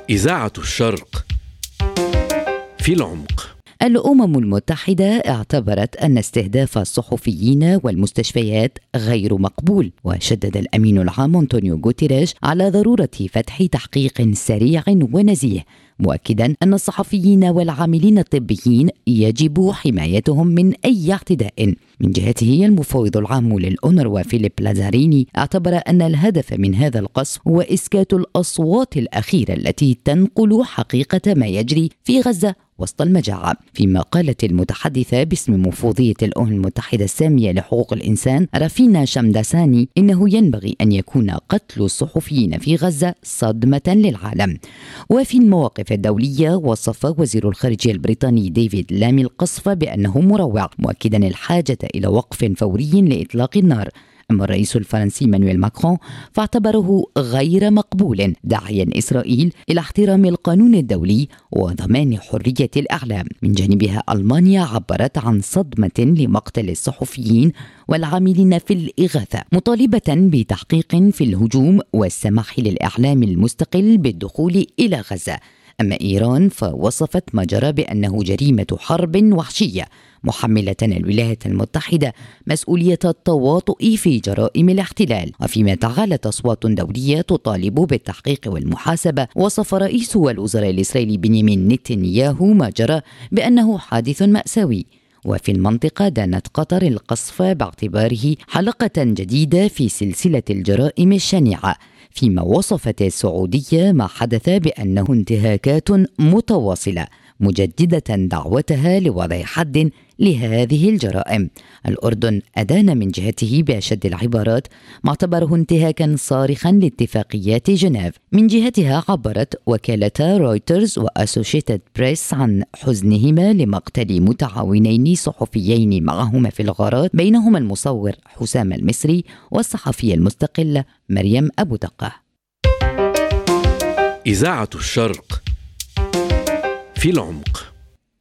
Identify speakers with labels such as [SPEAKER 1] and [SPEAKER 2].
[SPEAKER 1] إذاعة الشرق في العمق.
[SPEAKER 2] الأمم المتحدة اعتبرت أن استهداف الصحفيين والمستشفيات غير مقبول، وشدد الأمين العام أنطونيو غوتيريش على ضرورة فتح تحقيق سريع ونزيه، مؤكدا أن الصحفيين والعاملين الطبيين يجب حمايتهم من أي اعتداء. من جهته المفوض العام للأونروا فيليب لازاريني اعتبر أن الهدف من هذا القصف هو إسكات الأصوات الأخيرة التي تنقل حقيقة ما يجري في غزة وسط المجاعة. فيما قالت المتحدثة باسم مفوضية الأمم المتحدة السامية لحقوق الإنسان رافينا شمداساني إنه ينبغي أن يكون قتل الصحفيين في غزة صدمة للعالم. وفي المواقف الدولية وصف وزير الخارجية البريطاني ديفيد لامي القصف بأنه مروع، مؤكدا الحاجة إلى وقف فوري لإطلاق النار. أما الرئيس الفرنسي مانويل ماكرون فاعتبره غير مقبول، داعيا إسرائيل إلى احترام القانون الدولي وضمان حرية الإعلام. من جانبها ألمانيا عبرت عن صدمة لمقتل الصحفيين والعاملين في الإغاثة، مطالبة بتحقيق في الهجوم والسماح للإعلام المستقل بالدخول إلى غزة. أما إيران فوصفت ما جرى بأنه جريمة حرب وحشية، محملة الولايات المتحدة مسؤولية التواطؤ في جرائم الاحتلال. وفيما تعالت أصوات دولية تطالب بالتحقيق والمحاسبة، وصف رئيس الوزراء الإسرائيلي بنيامين نتنياهو ما جرى بأنه حادث مأساوي. وفي المنطقة دانت قطر القصف باعتباره حلقة جديدة في سلسلة الجرائم الشنيعة، فيما وصفت السعودية ما حدث بأنه انتهاكات متواصلة، مجددة دعوتها لوضع حد لهذه الجرائم. الأردن أدان من جهته بأشد العبارات ما اعتبره انتهاكا صارخا لاتفاقيات جنيف. من جهتها عبرت وكالتا رويترز وأسوشيتد بريس عن حزنهما لمقتل متعاونين صحفيين معهما في الغارات، بينهما المصور حسام المصري والصحفية المستقلة مريم أبو دقة.
[SPEAKER 1] إذاعة الشرق في العمق.